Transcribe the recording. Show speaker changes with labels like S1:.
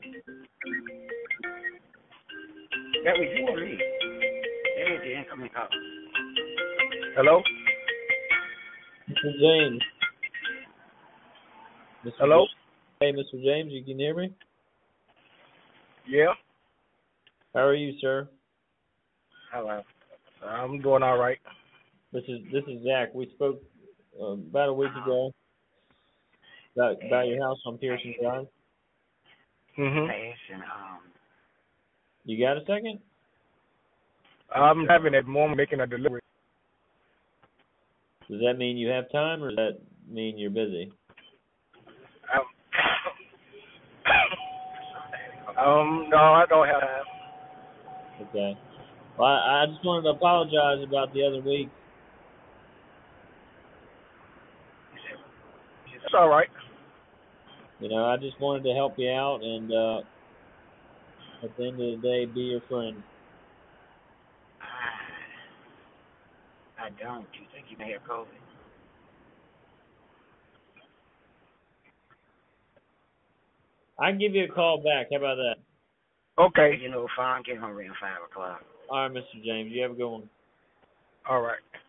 S1: That was you or me? That is the incoming call.
S2: Hello?
S3: Mr. James. Mr.
S2: Hello?
S3: Hey, Mr. James, you can hear me?
S2: Yeah?
S3: How are you, sir?
S2: Hello. I'm doing all right.
S3: This is Zach. We spoke about a week ago about your house on Pearson Drive.
S2: Mm-hmm.
S3: You got a second?
S2: I'm having at the moment making a delivery.
S3: Does that mean you have time, or does that mean you're busy?
S2: No, I don't have time.
S3: Okay. Well, I just wanted to apologize about the other week.
S2: It's all right.
S3: You know, I just wanted to help you out and at the end of the day, be your friend.
S1: I don't. You think you may have COVID?
S3: I can give you a call back. How about that?
S2: Okay.
S1: You know, phone get hungry at 5 o'clock.
S3: All right, Mr. James. You have a good one.
S2: All right.